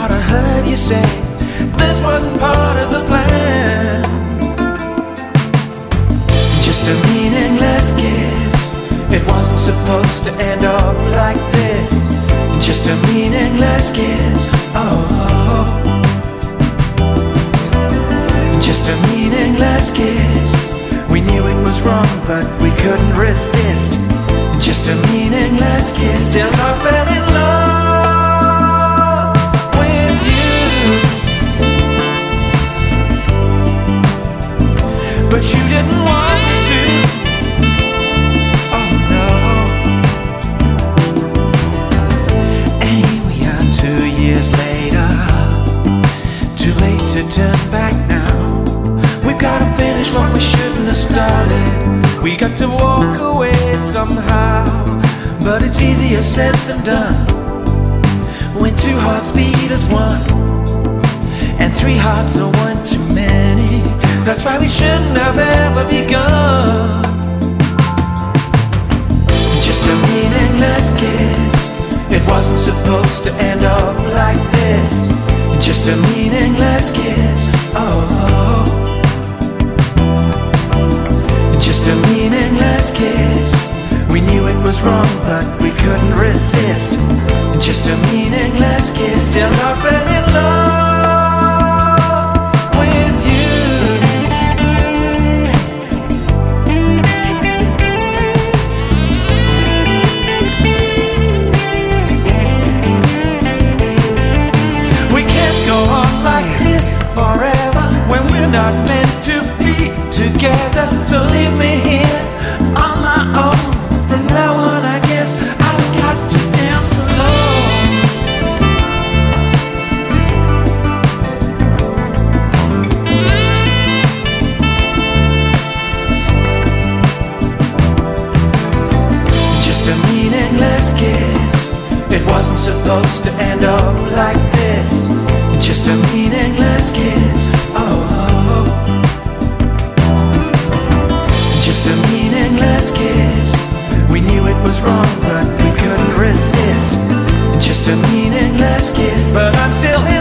thought I heard you say this wasn't part of the plan. Just a meaningless kiss. It wasn't supposed to end up like this. Just a meaningless kiss. Oh, just a meaningless kiss. We knew it was wrong, but we couldn't resist. Just a meaningless kiss. Till I fell in love with you, but you didn't want me to. Oh no. And here we are 2 years later. Too late to turn back now. We've gotta finish what we shouldn't have started. We got to walk away somehow, but it's easier said than done when two hearts beat as one, and three hearts are one too many. That's why we shouldn't have ever begun. Just a meaningless kiss. It wasn't supposed to end up like this. Just a meaningless kiss. Oh, just a meaningless kiss. We knew it was wrong, but we couldn't resist. Just a meaningless kiss. Till I fell in love with you. We can't go on like this forever when we're not meant to be together. So leave me here on my own. From now on, I guess I've got to dance alone. Just a meaningless kiss. It wasn't supposed to end up like this. Just a meaningless kiss. Oh, just a meaningless kiss. We knew it was wrong, but we couldn't resist. Just a meaningless kiss, but I'm still